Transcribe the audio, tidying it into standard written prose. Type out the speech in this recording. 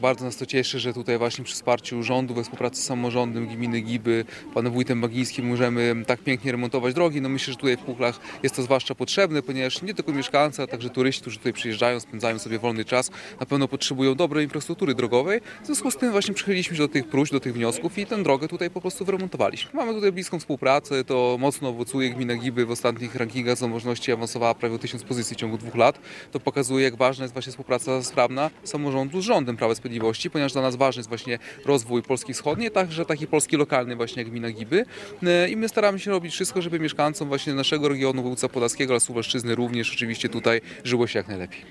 Bardzo nas to cieszy, że tutaj właśnie przy wsparciu rządu, we współpracy z samorządem gminy Giby, panem wójtem Bagińskim możemy tak pięknie remontować drogi. No myślę, że tutaj w Puchlach jest to zwłaszcza potrzebne, ponieważ nie tylko mieszkańcy, a także turyści, którzy tutaj przyjeżdżają, spędzają sobie wolny czas, na pewno potrzebują dobrej infrastruktury drogowej. W związku z tym właśnie przychyliliśmy się do tych próśb, do tych wniosków i tę drogę tutaj po prostu wyremontowaliśmy. Mamy tutaj bliską współpracę, to mocno owocuje. Gmina Giby w ostatnich rankingach zamożności awansowała prawie o 1000 pozycji w ciągu 2 lat. To pokazuje, jak ważna jest właśnie współpraca sprawna samorządu z rządem Prawa i Sprawiedliwości, ponieważ dla nas ważny jest właśnie rozwój Polski Wschodniej, także taki polski lokalny właśnie jak gmina Giby. I my staramy się robić wszystko, żeby mieszkańcom właśnie naszego regionu, województwa podlaskiego, ale Suwalszczyzny również oczywiście tutaj żyło się jak najlepiej.